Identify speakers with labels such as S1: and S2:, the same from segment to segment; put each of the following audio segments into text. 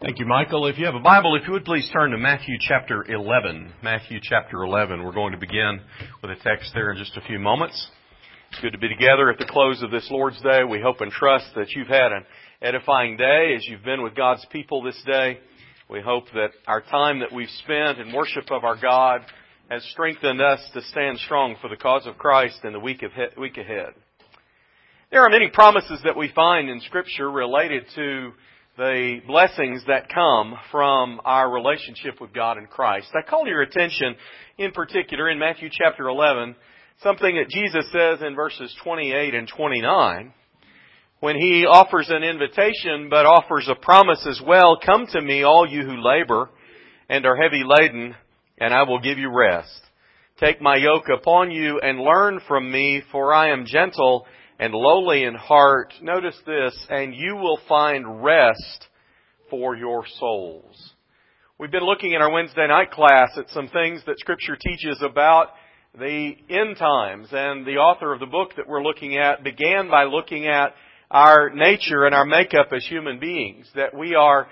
S1: Thank you, Michael. If you have a Bible, if you would please turn to Matthew chapter 11. Matthew chapter 11. We're going to begin with a text there in just a few moments. It's good to be together at the close of this Lord's Day. We hope and trust that you've had an edifying day as you've been with God's people this day. We hope that our time that we've spent in worship of our God has strengthened us to stand strong for the cause of Christ in the week ahead. There are many promises that we find in Scripture related to the blessings that come from our relationship with God in Christ. I call your attention in particular in Matthew chapter 11, something that Jesus says in verses 28 and 29, when He offers an invitation but offers a promise as well. Come to me, all you who labor and are heavy laden, and I will give you rest. Take my yoke upon you and learn from me, for I am gentle and lowly in heart. Notice this, and you will find rest for your souls. We've been looking in our Wednesday night class at some things that Scripture teaches about the end times, and the author of the book that we're looking at began by looking at our nature and our makeup as human beings, that we are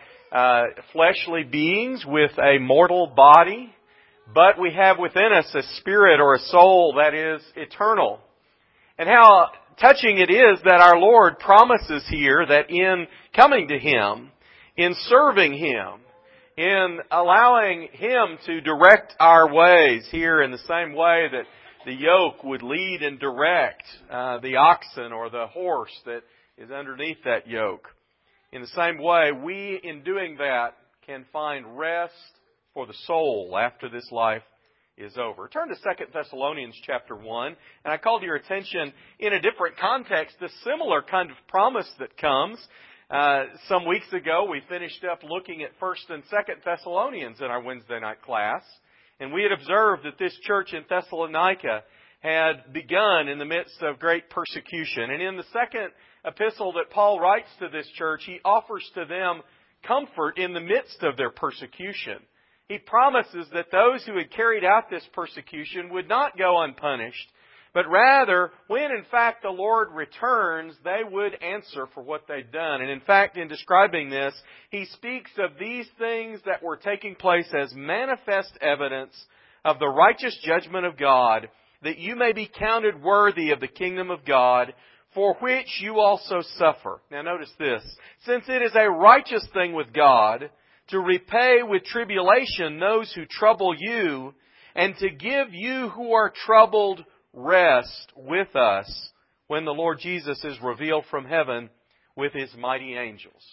S1: fleshly beings with a mortal body, but we have within us a spirit or a soul that is eternal. And how touching it is that our Lord promises here that in coming to Him, in serving Him, in allowing Him to direct our ways here in the same way that the yoke would lead and direct the oxen or the horse that is underneath that yoke. In the same way, we, in doing that, can find rest for the soul after this life is over. Turn to 2 Thessalonians chapter 1, and I called your attention in a different context, a similar kind of promise that comes. Some weeks ago, we finished up looking at 1 and 2 Thessalonians in our Wednesday night class, and we had observed that this church in Thessalonica had begun in the midst of great persecution. And in the second epistle that Paul writes to this church, he offers to them comfort in the midst of their persecution. He promises that those who had carried out this persecution would not go unpunished, but rather, when in fact the Lord returns, they would answer for what they'd done. And in fact, in describing this, he speaks of these things that were taking place as manifest evidence of the righteous judgment of God, that you may be counted worthy of the kingdom of God, for which you also suffer. Now notice this, since it is a righteous thing with God to repay with tribulation those who trouble you, and to give you who are troubled rest with us when the Lord Jesus is revealed from heaven with His mighty angels.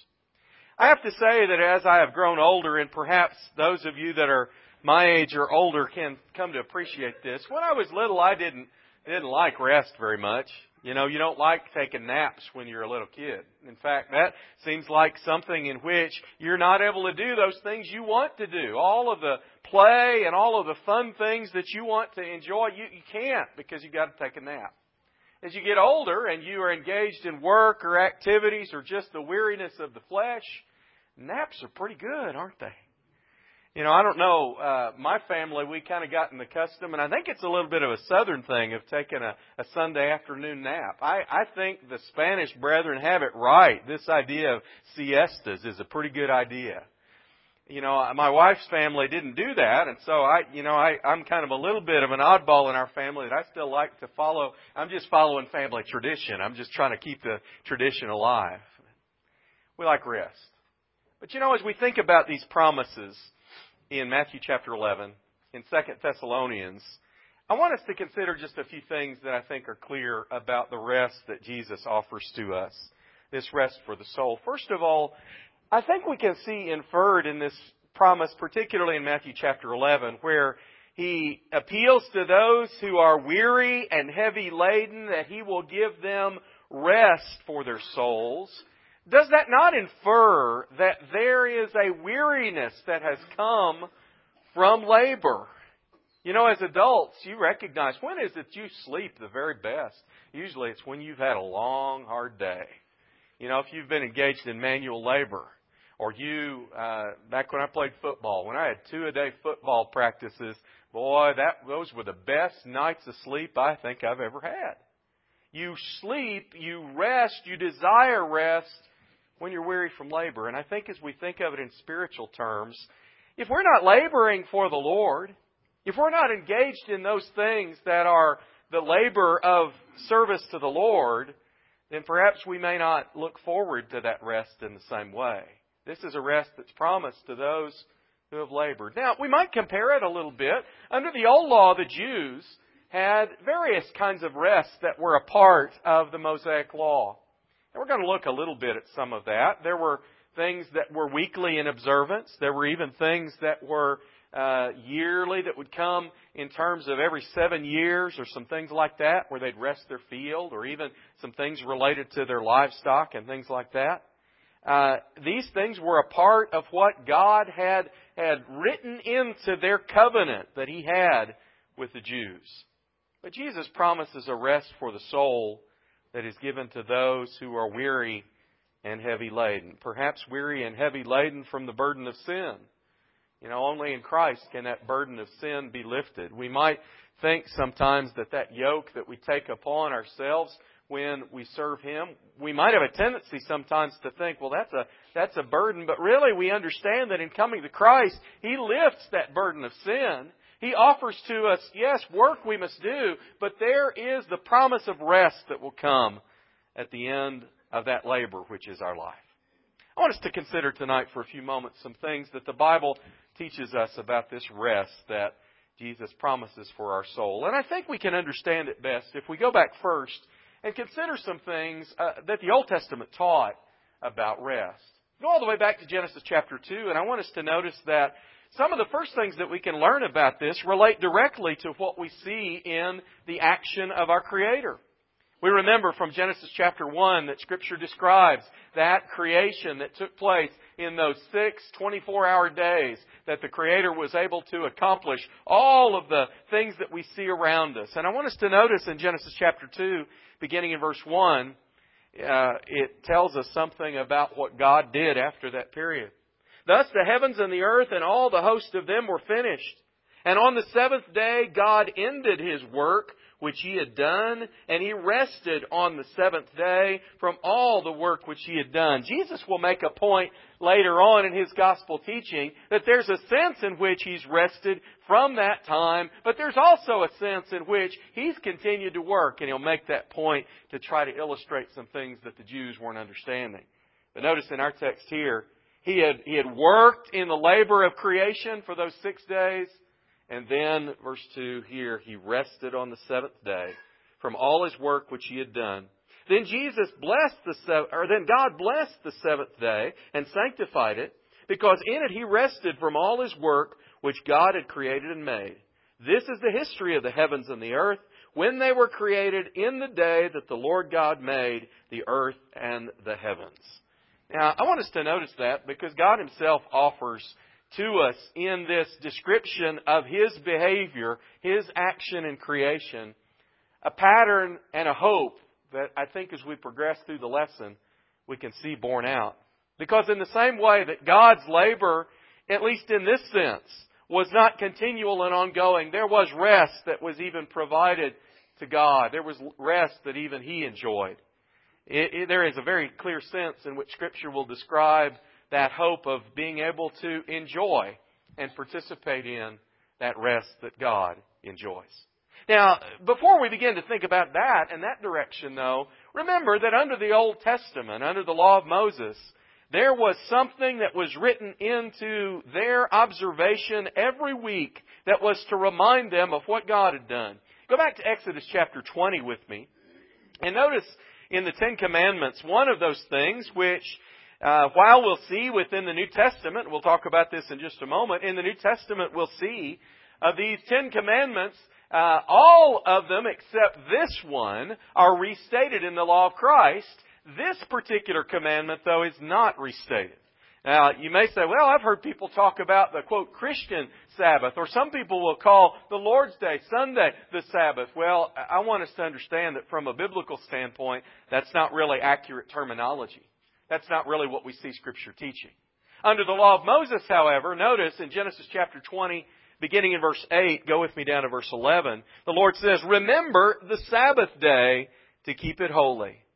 S1: I have to say that as I have grown older, and perhaps those of you that are my age or older can come to appreciate this, when I was little I didn't like rest very much. You know, you don't like taking naps when you're a little kid. In fact, that seems like something in which you're not able to do those things you want to do. All of the play and all of the fun things that you want to enjoy, you can't because you've got to take a nap. As you get older and you are engaged in work or activities or just the weariness of the flesh, naps are pretty good, aren't they? You know, I don't know, my family, we kind of gotten the custom, and I think it's a little bit of a southern thing of taking a Sunday afternoon nap. I think the Spanish brethren have it right. This idea of siestas is a pretty good idea. You know, my wife's family didn't do that, and so I'm kind of a little bit of an oddball in our family that I still like to follow. I'm just following family tradition. I'm just trying to keep the tradition alive. We like rest. But you know, as we think about these promises in Matthew chapter 11, in 2 Thessalonians, I want us to consider just a few things that I think are clear about the rest that Jesus offers to us, this rest for the soul. First of all, I think we can see inferred in this promise, particularly in Matthew chapter 11, where He appeals to those who are weary and heavy laden, that He will give them rest for their souls. Does that not infer that there is a weariness that has come from labor? You know, as adults, you recognize, when is it you sleep the very best? Usually it's when you've had a long, hard day. You know, if you've been engaged in manual labor, or back when I played football, when I had 2-a-day football practices, boy, those were the best nights of sleep I think I've ever had. You sleep, you rest, you desire rest when you're weary from labor. And I think as we think of it in spiritual terms, if we're not laboring for the Lord, if we're not engaged in those things that are the labor of service to the Lord, then perhaps we may not look forward to that rest in the same way. This is a rest that's promised to those who have labored. Now, we might compare it a little bit. Under the old law, the Jews had various kinds of rests that were a part of the Mosaic law. And we're going to look a little bit at some of that. There were things that were weekly in observance. There were even things that were yearly that would come in terms of every 7 years or some things like that where they'd rest their field, or even some things related to their livestock and things like that. These things were a part of what God had written into their covenant that He had with the Jews. But Jesus promises a rest for the soul that is given to those who are weary and heavy laden. Perhaps weary and heavy laden from the burden of sin. Only in Christ can that burden of sin be lifted. We might think sometimes that yoke that we take upon ourselves when we serve Him, we might have a tendency sometimes to think, well, that's a burden. But really we understand that in coming to Christ, He lifts that burden of sin. He offers to us, yes, work we must do, but there is the promise of rest that will come at the end of that labor, which is our life. I want us to consider tonight for a few moments some things that the Bible teaches us about this rest that Jesus promises for our soul. And I think we can understand it best if we go back first and consider some things that the Old Testament taught about rest. Go all the way back to Genesis chapter 2, and I want us to notice that some of the first things that we can learn about this relate directly to what we see in the action of our Creator. We remember from Genesis chapter 1 that Scripture describes that creation that took place in those 6 24-hour days, that the Creator was able to accomplish all of the things that we see around us. And I want us to notice in Genesis chapter 2, beginning in verse 1, it tells us something about what God did after that period. Thus the heavens and the earth and all the host of them were finished. And on the seventh day God ended His work which He had done, and He rested on the seventh day from all the work which He had done. Jesus will make a point later on in His gospel teaching that there's a sense in which He's rested from that time, but there's also a sense in which He's continued to work, and He'll make that point to try to illustrate some things that the Jews weren't understanding. But notice in our text here, He had worked in the labor of creation for those 6 days. And then, verse 2 here, He rested on the seventh day from all His work which He had done. Then God blessed the seventh day and sanctified it, because in it He rested from all His work which God had created and made. This is the history of the heavens and the earth, when they were created in the day that the Lord God made the earth and the heavens. Now, I want us to notice that because God Himself offers to us in this description of His behavior, His action in creation, a pattern and a hope that I think as we progress through the lesson, we can see borne out. Because in the same way that God's labor, at least in this sense, was not continual and ongoing, there was rest that was even provided to God. There was rest that even He enjoyed. There is a very clear sense in which Scripture will describe that hope of being able to enjoy and participate in that rest that God enjoys. Now, before we begin to think about that and that direction, though, remember that under the Old Testament, under the law of Moses, there was something that was written into their observation every week that was to remind them of what God had done. Go back to Exodus chapter 20 with me, and notice in the Ten Commandments, one of those things which while we'll see within the New Testament, we'll talk about this in just a moment, in the New Testament we'll see of these 10 commandments, all of them except this one are restated in the law of Christ. This particular commandment, though, is not restated. Now, you may say, well, I've heard people talk about the, quote, Christian Sabbath, or some people will call the Lord's Day, Sunday, the Sabbath. Well, I want us to understand that from a biblical standpoint, that's not really accurate terminology. That's not really what we see Scripture teaching. Under the law of Moses, however, notice in Genesis chapter 20, beginning in verse 8, go with me down to verse 11, the Lord says, remember the Sabbath day to keep it holy.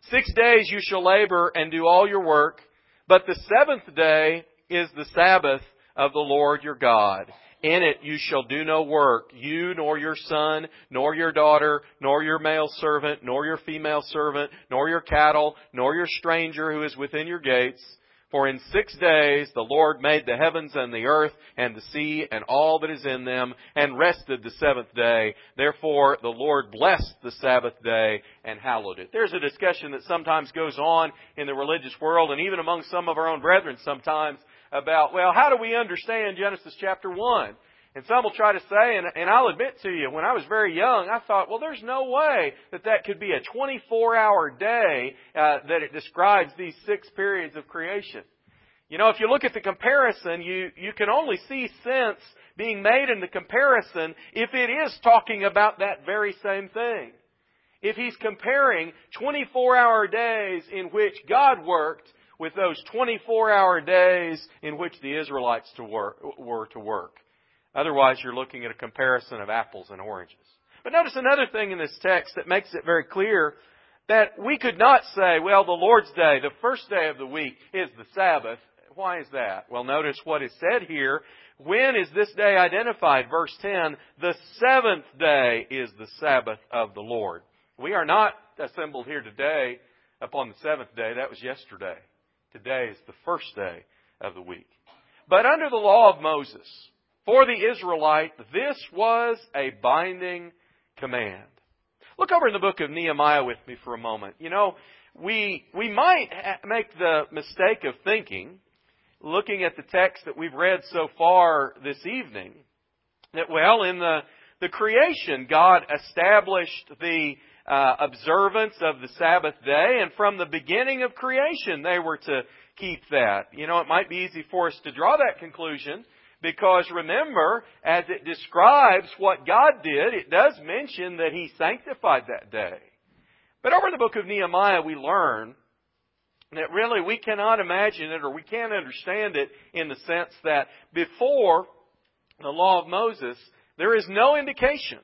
S1: 6 days you shall labor and do all your work, but the seventh day is the Sabbath of the Lord your God. In it you shall do no work, you nor your son, nor your daughter, nor your male servant, nor your female servant, nor your cattle, nor your stranger who is within your gates. For in 6 days the Lord made the heavens and the earth and the sea and all that is in them, and rested the seventh day. Therefore the Lord blessed the Sabbath day and hallowed it. There's a discussion that sometimes goes on in the religious world, and even among some of our own brethren sometimes, about, well, how do we understand Genesis chapter 1? And some will try to say, and I'll admit to you, when I was very young, I thought, well, there's no way that could be a 24-hour day that it describes these 6 periods of creation. You know, if you look at the comparison, you can only see sense being made in the comparison if it is talking about that very same thing. If He's comparing 24-hour days in which God worked with those 24-hour days in which the Israelites were to work. Otherwise, you're looking at a comparison of apples and oranges. But notice another thing in this text that makes it very clear that we could not say, well, the Lord's Day, the first day of the week, is the Sabbath. Why is that? Well, notice what is said here. When is this day identified? Verse 10, the seventh day is the Sabbath of the Lord. We are not assembled here today upon the seventh day. That was yesterday. Today is the first day of the week. But under the law of Moses, for the Israelite, this was a binding command. Look over in the book of Nehemiah with me for a moment. You know, we might make the mistake of thinking, looking at the text that we've read so far this evening, that, well, in the creation, God established the observance of the Sabbath day, and from the beginning of creation they were to keep that. You know, it might be easy for us to draw that conclusion, because remember, as it describes what God did, it does mention that He sanctified that day. But over in the book of Nehemiah we learn that really we cannot imagine it, or we can't understand it, in the sense that before the law of Moses, there is no indication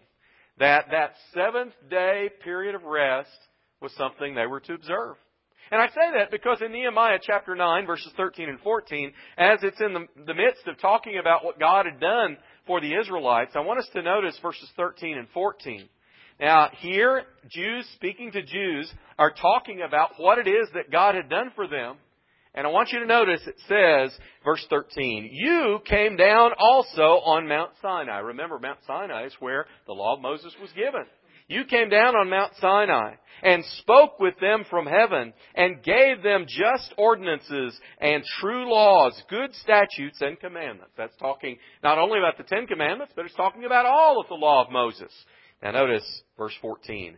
S1: that seventh day period of rest was something they were to observe. And I say that because in Nehemiah chapter 9, verses 13 and 14, as it's in the midst of talking about what God had done for the Israelites, I want us to notice verses 13 and 14. Now, here, Jews speaking to Jews are talking about what it is that God had done for them. And I want you to notice it says, verse 13, you came down also on Mount Sinai. Remember, Mount Sinai is where the law of Moses was given. You came down on Mount Sinai and spoke with them from heaven and gave them just ordinances and true laws, good statutes and commandments. That's talking not only about the 10 Commandments, but it's talking about all of the law of Moses. Now notice verse 14.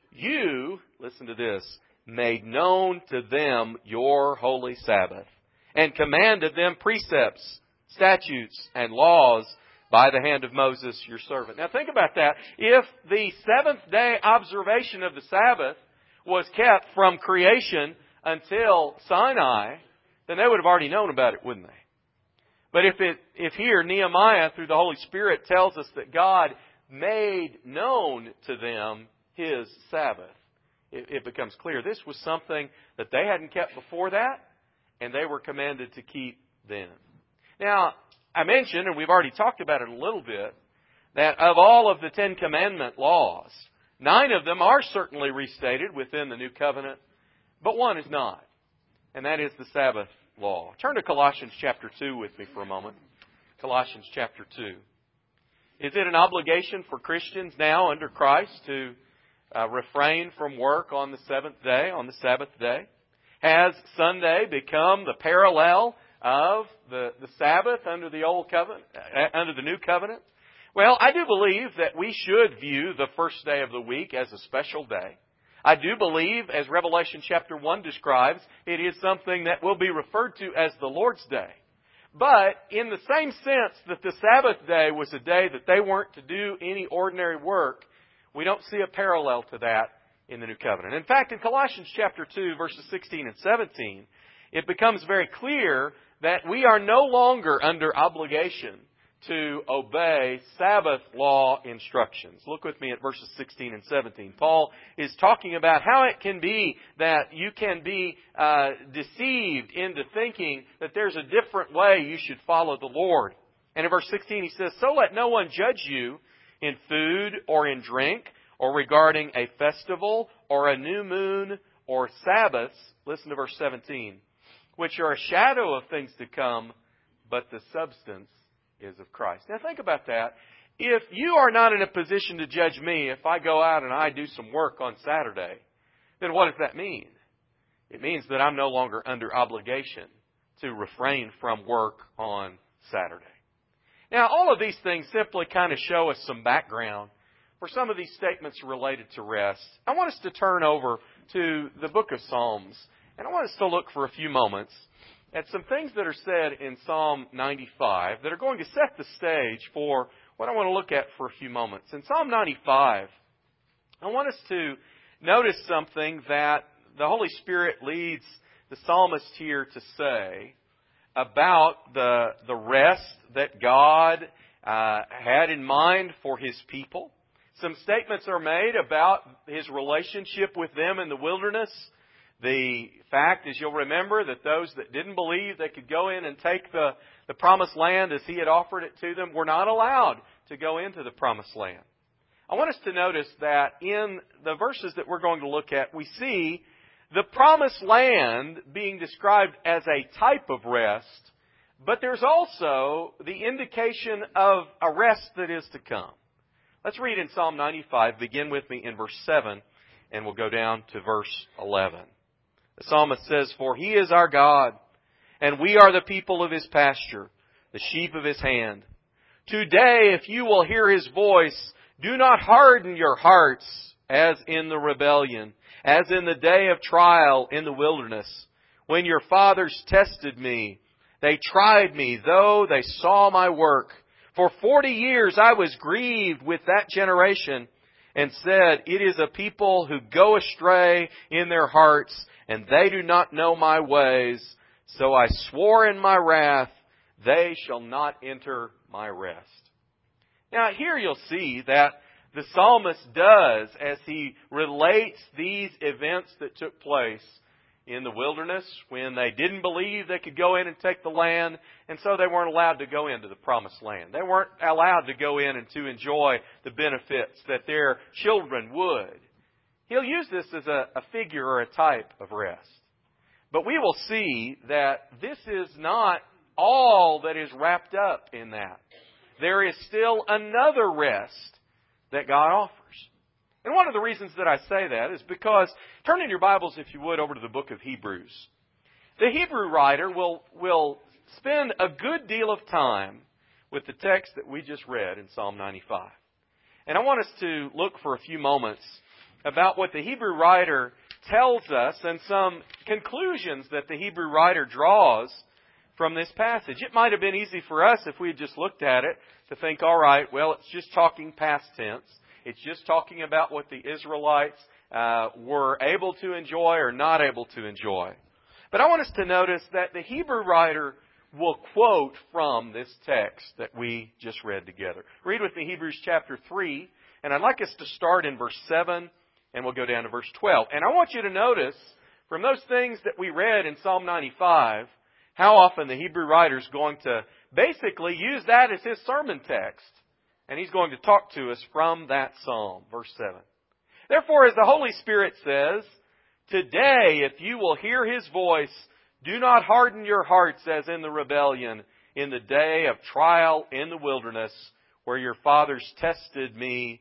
S1: You, listen to this, made known to them your holy Sabbath, and commanded them precepts, statutes, and laws by the hand of Moses, your servant. Now think about that. If the seventh day observation of the Sabbath was kept from creation until Sinai, then they would have already known about it, wouldn't they? But if here Nehemiah, through the Holy Spirit, tells us that God made known to them His Sabbath, it becomes clear this was something that they hadn't kept before that, and they were commanded to keep then. Now, I mentioned, and we've already talked about it a little bit, that of all of the 10 Commandment laws, 9 of them are certainly restated within the New Covenant, but one is not, and that is the Sabbath law. Turn to Colossians chapter 2 with me for a moment. Colossians chapter 2. Is it an obligation for Christians now under Christ to refrain from work on the seventh day, on the Sabbath day? Has Sunday become the parallel of the Sabbath under the Old Covenant, under the New Covenant? Well, I do believe that we should view the first day of the week as a special day. I do believe, as Revelation chapter 1 describes, it is something that will be referred to as the Lord's Day. But in the same sense that the Sabbath day was a day that they weren't to do any ordinary work, we don't see a parallel to that in the New Covenant. In fact, in Colossians chapter 2, verses 16 and 17, it becomes very clear that we are no longer under obligation to obey Sabbath law instructions. Look with me at verses 16 and 17. Paul is talking about how it can be that you can be deceived into thinking that there's a different way you should follow the Lord. And in verse 16 he says, "So let no one judge you in food or in drink, or regarding a festival or a new moon or Sabbaths," listen to verse 17, "which are a shadow of things to come, but the substance is of Christ." Now think about that. If you are not in a position to judge me if I go out and I do some work on Saturday, then what does that mean? It means that I'm no longer under obligation to refrain from work on Saturday. Now, all of these things simply kind of show us some background for some of these statements related to rest. I want us to turn over to the book of Psalms, and I want us to look for a few moments at some things that are said in Psalm 95 that are going to set the stage for what I want to look at for a few moments. In Psalm 95, I want us to notice something that the Holy Spirit leads the psalmist here to say about the rest that God had in mind for His people. Some statements are made about His relationship with them in the wilderness. The fact, as you'll remember, that those that didn't believe they could go in and take the promised land as He had offered it to them were not allowed to go into the promised land. I want us to notice that in the verses that we're going to look at, we see the promised land being described as a type of rest, but there's also the indication of a rest that is to come. Let's read in Psalm 95, begin with me in verse 7, and we'll go down to verse 11. The psalmist says, "For He is our God, and we are the people of His pasture, the sheep of His hand. Today, if you will hear His voice, do not harden your hearts as in the rebellion, as in the day of trial in the wilderness, when your fathers tested me. They tried me, though they saw my work. For 40 years I was grieved with that generation, and said, It is a people who go astray in their hearts, and they do not know my ways. So I swore in my wrath, they shall not enter my rest." Now here you'll see that the psalmist does, as he relates these events that took place in the wilderness when they didn't believe they could go in and take the land, and so they weren't allowed to go into the promised land. They weren't allowed to go in and to enjoy the benefits that their children would. He'll use this as a figure or a type of rest. But we will see that this is not all that is wrapped up in that. There is still another rest that God offers. And one of the reasons that I say that is because, turn in your Bibles, if you would, over to the book of Hebrews. The Hebrew writer will spend a good deal of time with the text that we just read in Psalm 95. And I want us to look for a few moments about what the Hebrew writer tells us and some conclusions that the Hebrew writer draws from this passage. It might have been easy for us if we had just looked at it to think, all right, well, it's just talking past tense. It's just talking about what the Israelites were able to enjoy or not able to enjoy. But I want us to notice that the Hebrew writer will quote from this text that we just read together. Read with me Hebrews chapter 3, and I'd like us to start in verse 7, and we'll go down to verse 12. And I want you to notice from those things that we read in Psalm 95, how often the Hebrew writer is going to basically use that as his sermon text. And he's going to talk to us from that psalm, verse 7. "Therefore, as the Holy Spirit says, today, if you will hear His voice, do not harden your hearts as in the rebellion, in the day of trial in the wilderness, where your fathers tested me,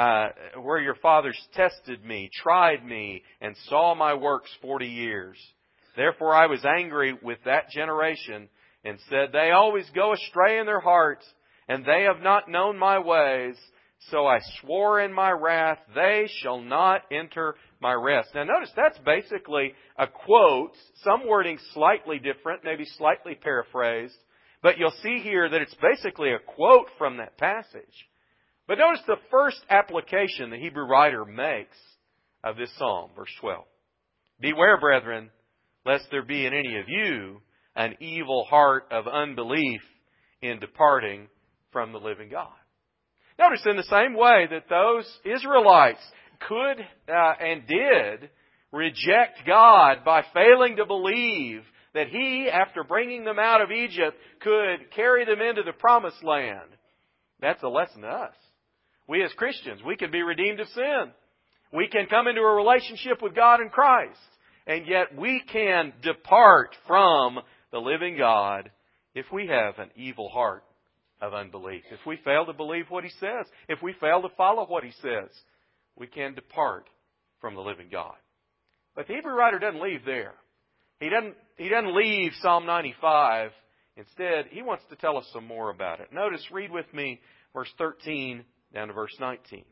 S1: tried me, and saw my works 40 years. Therefore I was angry with that generation, and said, They always go astray in their hearts, and they have not known my ways. So I swore in my wrath, they shall not enter my rest." Now notice that's basically a quote, some wording slightly different, maybe slightly paraphrased. But you'll see here that it's basically a quote from that passage. But notice the first application the Hebrew writer makes of this psalm, verse 12. "Beware, brethren, lest there be in any of you an evil heart of unbelief in departing from the living God. Notice in the same way that those Israelites could and did reject God by failing to believe that He, after bringing them out of Egypt, could carry them into the Promised Land. That's a lesson to us. We as Christians, we can be redeemed of sin. We can come into a relationship with God in Christ. And yet we can depart from the living God if we have an evil heart of unbelief. If we fail to believe what He says, if we fail to follow what He says, we can depart from the living God. But the Hebrew writer doesn't leave there. He doesn't leave Psalm 95. Instead, he wants to tell us some more about it. Notice, read with me verse 13 down to verse 19.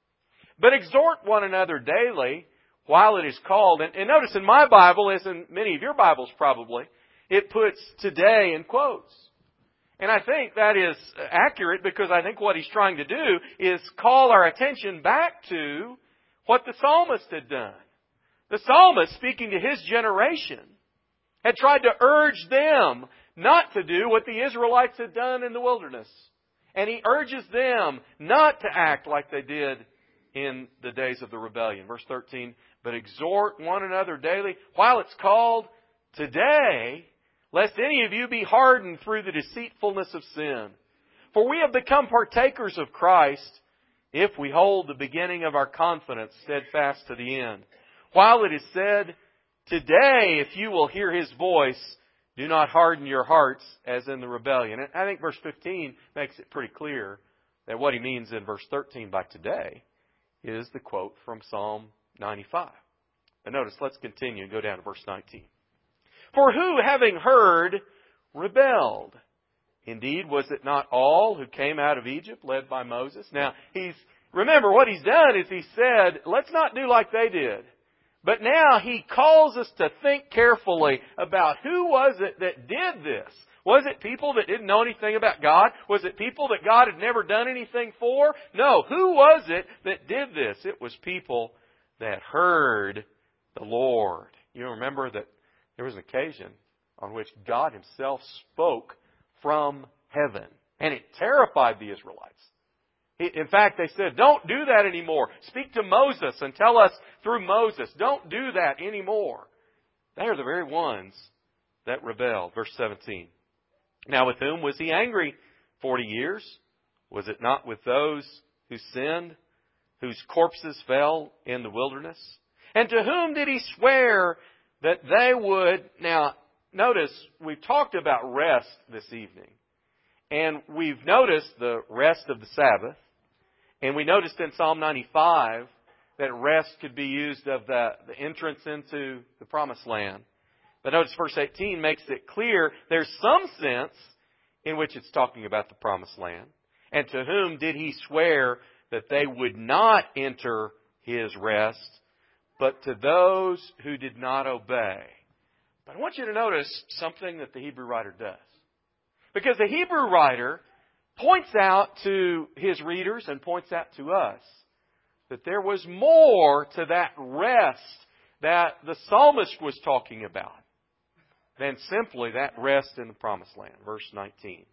S1: But exhort one another daily while it is called. And notice in my Bible, as in many of your Bibles probably, it puts today in quotes. And I think that is accurate because I think what he's trying to do is call our attention back to what the psalmist had done. The psalmist, speaking to his generation, had tried to urge them not to do what the Israelites had done in the wilderness. And he urges them not to act like they did in the days of the rebellion. Verse 13, but exhort one another daily while it's called today, lest any of you be hardened through the deceitfulness of sin. For we have become partakers of Christ if we hold the beginning of our confidence steadfast to the end. While it is said, today, if you will hear His voice, do not harden your hearts as in the rebellion. And I think verse 15 makes it pretty clear that what he means in verse 13 by today is the quote from Psalm 95. And notice, let's continue and go down to verse 19. For who, having heard, rebelled? Indeed, was it not all who came out of Egypt led by Moses? Now, remember what he's done is he said, let's not do like they did. But now he calls us to think carefully about who was it that did this. Was it people that didn't know anything about God? Was it people that God had never done anything for? No. Who was it that did this? It was people that heard the Lord. You remember that there was an occasion on which God Himself spoke from heaven. And it terrified the Israelites. In fact, they said, don't do that anymore. Speak to Moses and tell us through Moses. Don't do that anymore. They are the very ones that rebelled. Verse 17. Now with whom was He angry 40 years? Was it not with those who sinned, whose corpses fell in the wilderness? And to whom did He swear that they would... Now, notice, we've talked about rest this evening. And we've noticed the rest of the Sabbath. And we noticed in Psalm 95 that rest could be used of the entrance into the Promised Land. But notice verse 18 makes it clear there's some sense in which it's talking about the Promised Land. And to whom did He swear that they would not enter His rest, but to those who did not obey. But I want you to notice something that the Hebrew writer does. Because the Hebrew writer points out to his readers and points out to us that there was more to that rest that the psalmist was talking about than simply that rest in the Promised Land. Verse 19.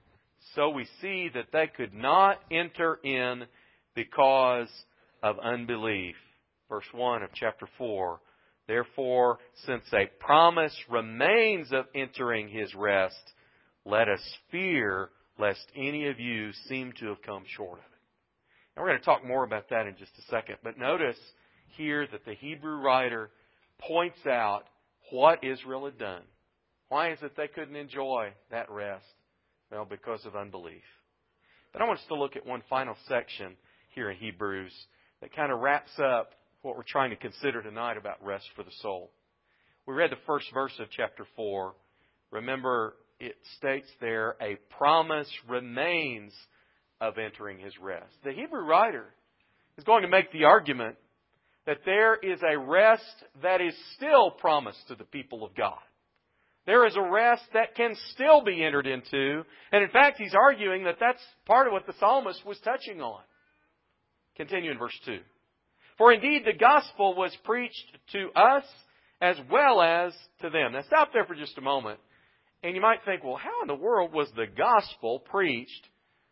S1: So we see that they could not enter in because of unbelief. Verse 1 of chapter 4. Therefore, since a promise remains of entering His rest, let us fear lest any of you seem to have come short of it. And we're going to talk more about that in just a second. But notice here that the Hebrew writer points out what Israel had done. Why is it they couldn't enjoy that rest? Well, because of unbelief. But I want us to look at one final section here in Hebrews that kind of wraps up what we're trying to consider tonight about rest for the soul. We read the first verse of chapter 4. Remember, it states there, a promise remains of entering His rest. The Hebrew writer is going to make the argument that there is a rest that is still promised to the people of God. There is a rest that can still be entered into. And in fact, he's arguing that that's part of what the psalmist was touching on. Continue in verse 2. For indeed the gospel was preached to us as well as to them. Now stop there for just a moment. And you might think, well, how in the world was the gospel preached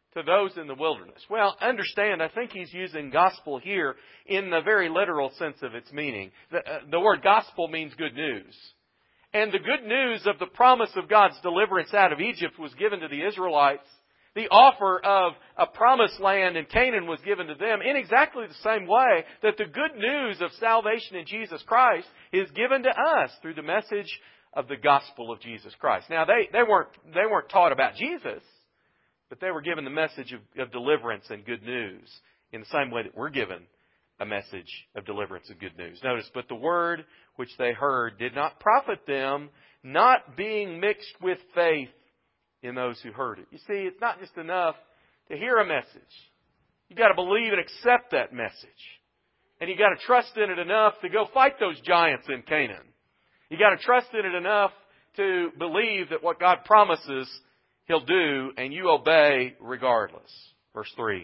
S1: to those in the wilderness. Well, understand, I think he's using gospel here in the very literal sense of its meaning. The word gospel means good news. And the good news of the promise of God's deliverance out of Egypt was given to the Israelites. The offer of a promised land in Canaan was given to them in exactly the same way that the good news of salvation in Jesus Christ is given to us through the message of the gospel of Jesus Christ. Now, they weren't taught about Jesus, but they were given the message of deliverance and good news in the same way that we're given a message of deliverance and good news. Notice, but the word which they heard did not profit them, not being mixed with faith in those who heard it. You see, it's not just enough to hear a message. You've got to believe and accept that message. And you've got to trust in it enough to go fight those giants in Canaan. You've got to trust in it enough to believe that what God promises He'll do, and you obey regardless. Verse 3.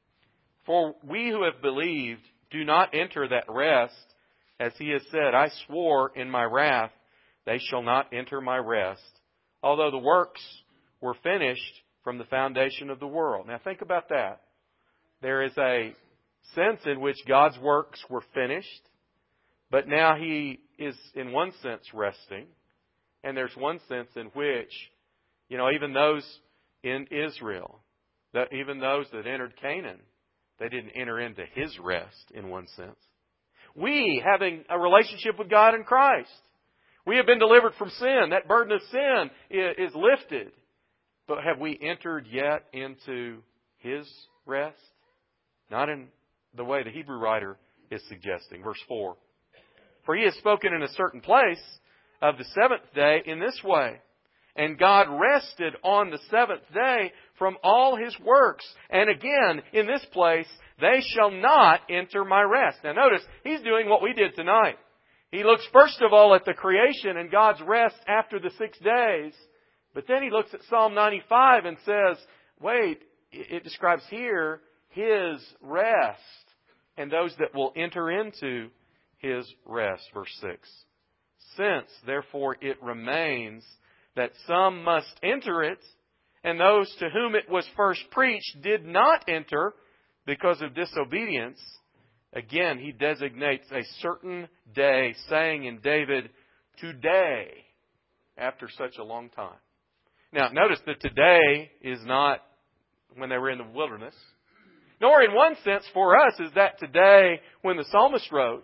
S1: For we who have believed do not enter that rest, as He has said, I swore in my wrath, they shall not enter my rest, although the works were finished from the foundation of the world. Now think about that. There is a sense in which God's works were finished, but now He is in one sense resting, and there's one sense in which, even those in Israel, even those that entered Canaan, they didn't enter into His rest in one sense. We, having a relationship with God in Christ, we have been delivered from sin. That burden of sin is lifted. But have we entered yet into His rest? Not in the way the Hebrew writer is suggesting. Verse 4. For He has spoken in a certain place of the seventh day in this way. And God rested on the seventh day from all His works. And again, in this place, they shall not enter my rest. Now notice, He's doing what we did tonight. He looks first of all at the creation and God's rest after the 6 days. But then He looks at Psalm 95 and says, wait, it describes here His rest and those that will enter into His rest. Verse 6. Since, therefore, it remains that some must enter it, and those to whom it was first preached did not enter because of disobedience. Again, He designates a certain day, saying in David, today, after such a long time. Now, notice that today is not when they were in the wilderness, nor in one sense for us is that today when the psalmist wrote.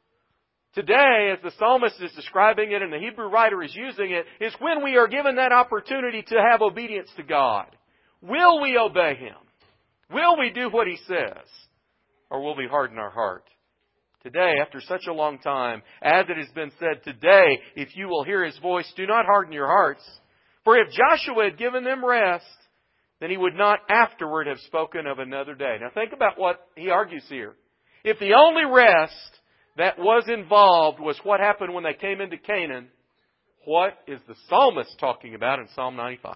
S1: Today, as the psalmist is describing it and the Hebrew writer is using it, is when we are given that opportunity to have obedience to God. Will we obey Him? Will we do what He says? Or will we harden our heart? Today, after such a long time, as it has been said, today, if you will hear His voice, do not harden your hearts. For if Joshua had given them rest, then he would not afterward have spoken of another day. Now think about what he argues here. If the only rest that was involved was what happened when they came into Canaan, what is the psalmist talking about in Psalm 95?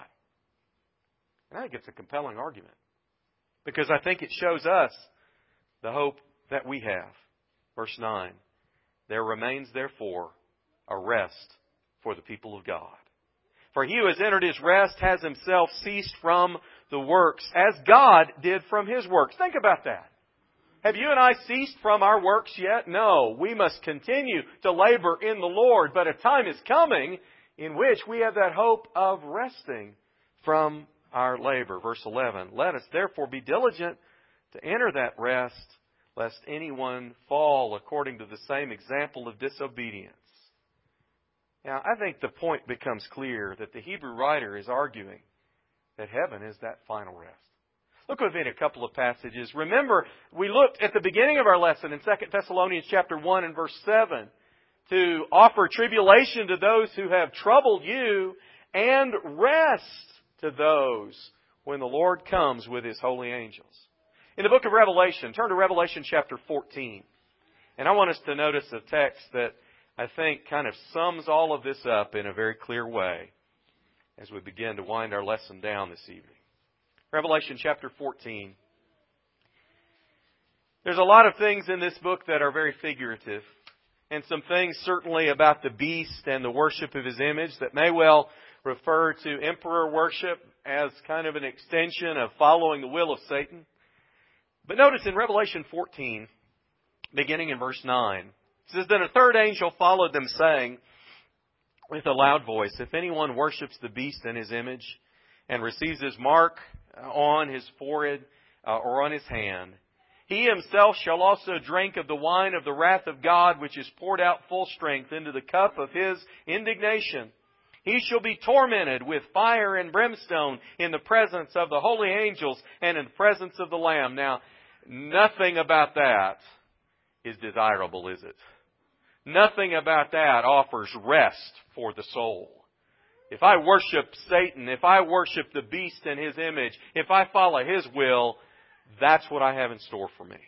S1: And I think it's a compelling argument, because I think it shows us the hope that we have. Verse 9, there remains therefore a rest for the people of God. For he who has entered His rest has himself ceased from the works, as God did from His works. Think about that. Have you and I ceased from our works yet? No. We must continue to labor in the Lord. But a time is coming in which we have that hope of resting from our labor. Verse 11, let us therefore be diligent to enter that rest, lest anyone fall according to the same example of disobedience. Now, I think the point becomes clear that the Hebrew writer is arguing that heaven is that final rest. Look with me at a couple of passages. Remember, we looked at the beginning of our lesson in 2 Thessalonians chapter 1 and verse 7 to offer tribulation to those who have troubled you and rest to those when the Lord comes with His holy angels. In the book of Revelation, turn to Revelation chapter 14. And I want us to notice a text that I think kind of sums all of this up in a very clear way as we begin to wind our lesson down this evening. Revelation chapter 14. There's a lot of things in this book that are very figurative, and some things certainly about the beast and the worship of his image that may well refer to emperor worship. as kind of an extension of following the will of Satan. But notice in Revelation 14, beginning in verse 9, it says, "Then a third angel followed them, saying with a loud voice, If anyone worships the beast and his image, and receives his mark on his forehead or on his hand, he himself shall also drink of the wine of the wrath of God, which is poured out full strength into the cup of his indignation. He shall be tormented with fire and brimstone in the presence of the holy angels and in the presence of the Lamb." Now, nothing about that is desirable, is it? Nothing about that offers rest for the soul. If I worship Satan, if I worship the beast and his image, if I follow his will, that's what I have in store for me.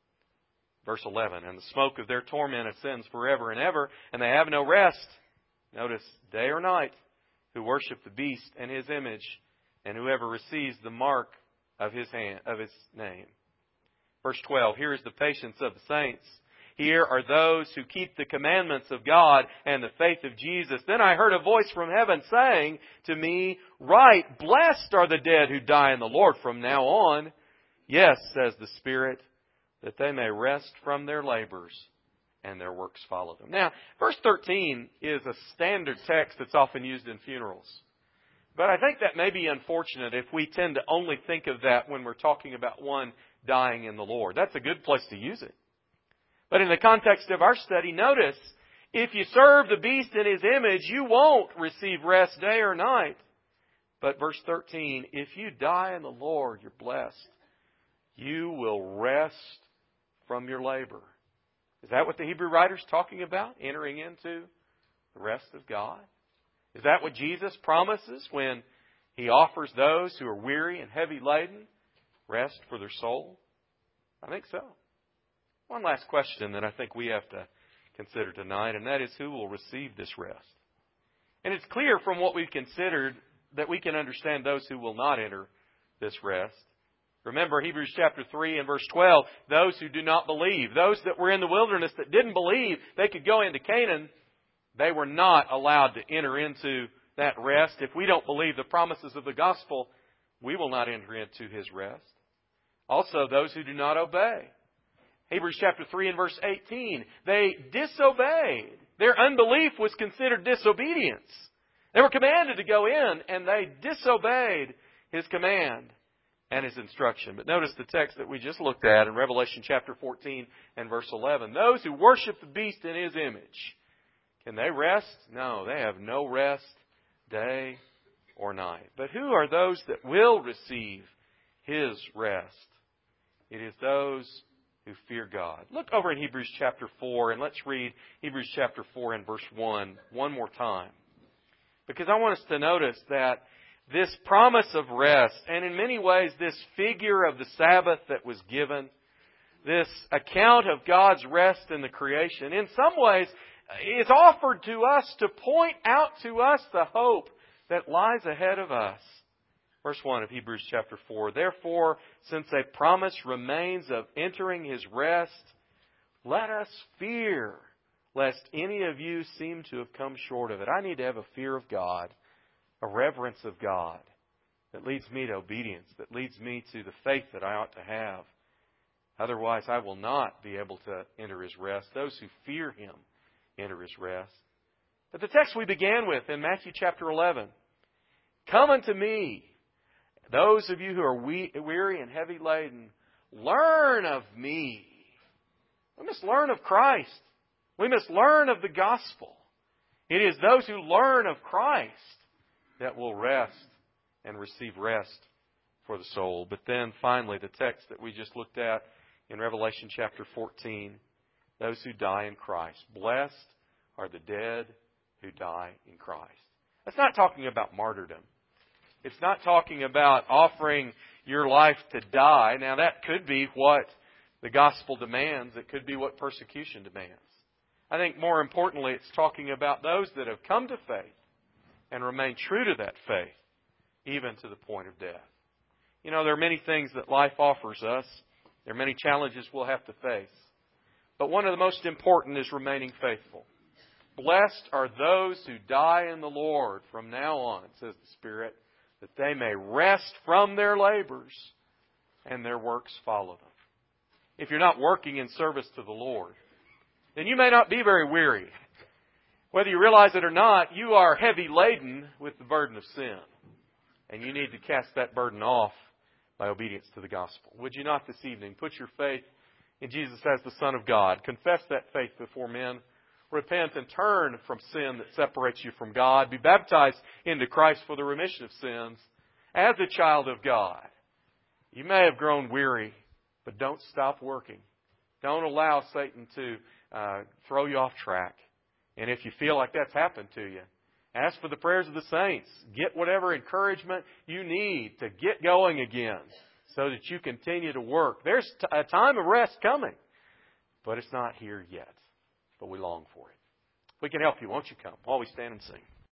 S1: Verse 11, "And the smoke of their torment ascends forever and ever, and they have no rest." Notice, day or night, "who worship the beast and his image, and whoever receives the mark of his name." Verse 12, "Here is the patience of the saints. Here are those who keep the commandments of God and the faith of Jesus. Then I heard a voice from heaven saying to me, 'Write, blessed are the dead who die in the Lord from now on. Yes, says the Spirit, that they may rest from their labors and their works follow them.'" Now, verse 13 is a standard text that's often used in funerals. But I think that may be unfortunate if we tend to only think of that when we're talking about one dying in the Lord. That's a good place to use it. But in the context of our study, notice, if you serve the beast in his image, you won't receive rest day or night. But verse 13, "If you die in the Lord, you're blessed. You will rest from your labor." Is that what the Hebrew writer's talking about? Entering into the rest of God? Is that what Jesus promises when He offers those who are weary and heavy laden rest for their soul? I think so. One last question that I think we have to consider tonight, and that is, who will receive this rest? And it's clear from what we've considered that we can understand those who will not enter this rest. Remember Hebrews chapter 3 and verse 12, those who do not believe, those that were in the wilderness that didn't believe they could go into Canaan, they were not allowed to enter into that rest. If we don't believe the promises of the gospel, we will not enter into His rest. Also, those who do not obey. Hebrews chapter 3 and verse 18, they disobeyed. Their unbelief was considered disobedience. They were commanded to go in, and they disobeyed His command and His instruction. But notice the text that we just looked at in Revelation chapter 14 and verse 11. Those who worship the beast in his image, can they rest? No, they have no rest day or night. But who are those that will receive His rest? It is those who fear God. Look over in Hebrews chapter 4 and let's read Hebrews chapter 4 and verse 1 one more time. Because I want us to notice that this promise of rest, and in many ways this figure of the Sabbath that was given, this account of God's rest in the creation, in some ways is offered to us to point out to us the hope that lies ahead of us. Verse 1 of Hebrews chapter 4, "Therefore, since a promise remains of entering His rest, let us fear, lest any of you seem to have come short of it." I need to have a fear of God, a reverence of God that leads me to obedience, that leads me to the faith that I ought to have. Otherwise, I will not be able to enter His rest. Those who fear Him enter His rest. But the text we began with in Matthew chapter 11, "Come unto me, those of you who are weary and heavy laden, learn of me." We must learn of Christ. We must learn of the gospel. It is those who learn of Christ that will rest and receive rest for the soul. But then finally, the text that we just looked at in Revelation chapter 14, "Those who die in Christ. Blessed are the dead who die in Christ." That's not talking about martyrdom. It's not talking about offering your life to die. Now, that could be what the gospel demands. It could be what persecution demands. I think more importantly, it's talking about those that have come to faith and remain true to that faith, even to the point of death. You know, there are many things that life offers us. There are many challenges we'll have to face. But one of the most important is remaining faithful. "Blessed are those who die in the Lord from now on," says the Spirit. that they may rest from their labors, and their works follow them. If you're not working in service to the Lord, then you may not be very weary. Whether you realize it or not, you are heavy laden with the burden of sin. And you need to cast that burden off by obedience to the gospel. Would you not this evening put your faith in Jesus as the Son of God? Confess that faith before men. Repent and turn from sin that separates you from God. Be baptized into Christ for the remission of sins as a child of God. You may have grown weary, but don't stop working. Don't allow Satan to throw you off track. And if you feel like that's happened to you, ask for the prayers of the saints. Get whatever encouragement you need to get going again so that you continue to work. There's a time of rest coming, but it's not here yet. But we long for it. We can help you. Won't you come while we stand and sing?